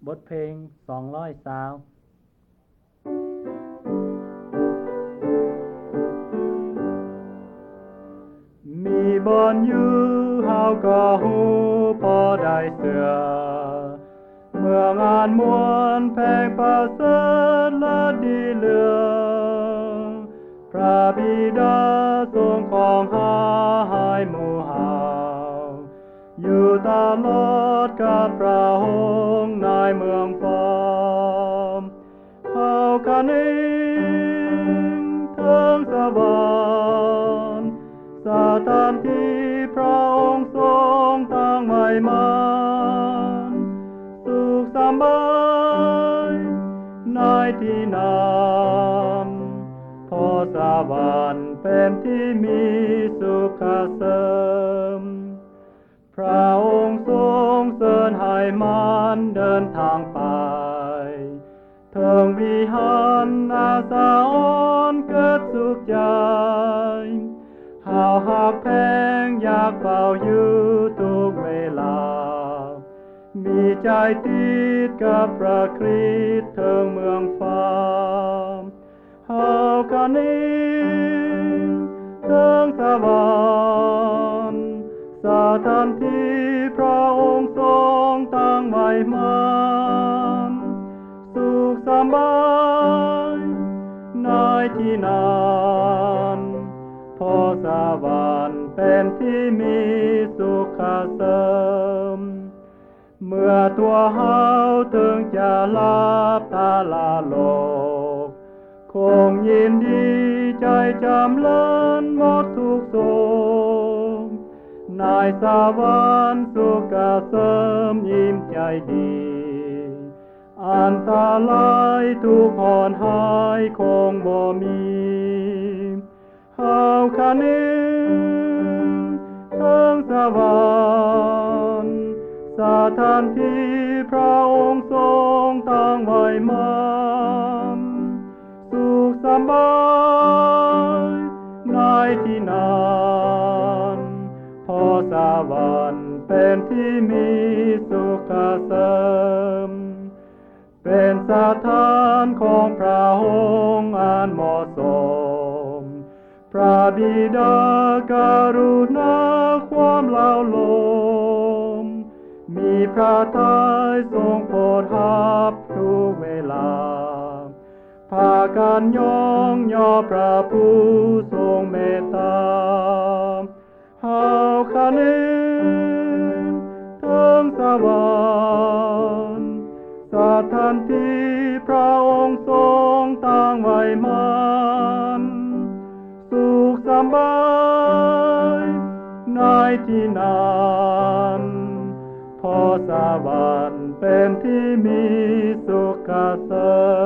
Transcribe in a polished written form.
บทเพลง220มีบอนอยู่เฮาก็ฮู้พอได้เสือเมื่องานมวนแพงประเสริฐและดีเหลือพระบิดาทรงของหาให้หมู่เฮาอยู่ตลอดกับพระองค์ในเมืองฟอมเฮากันเองถึงสวรรค์สถานที่พระองค์ทรงตั้งไว้มันสุขสบายในที่นั้นพอสวรรค์เป็นที่มีสุขเสริมพระองค์ทรงเสริญให้มันเดินทางไปถึงวิหารอาสาอ่อนเกิดสุขใจหาหักแพงอยากเฝ้าอยู่ทุกเวลามีใจติดกับพระคริสต์ถึงเมืองฟ้าเฮากันนี้ถึงสวรรค์สถานที่พระองค์ทรงตั้งไว้มันสุขสบายในที่นั้นพอสวรรค์เป็นที่มีสุขเสริมเมื่อตัวเฮาถึงจะลับตาลาโลกคงยินดีใจจำเริญหมดทุกโศกในสวรรค์สุขเสริมยิ้มใจดีอันตรายทุกข์หอนหายคงบ่มีเฮาคันนี้ถึงสวรรค์สถานที่พระองค์ทรงตั้งไว้มันสุขสบายในที่นั้นพอสวรรค์เป็นที่มีสุขเสริมเป็นสถานของพระองค์อันเหมาะสมพระบิดากรุณาความเล่าลมมีพระทัยทรงโปรดรับทุกเวลาพากันยองย่อพระผู้ทรงเมตตาเฮาคันนี้ถึงสวรรค์สถานที่พระองค์ทรงตั้งไว้มันสุขสบายในที่นั้นพอสวรรค์เป็นที่มีสุขเสริม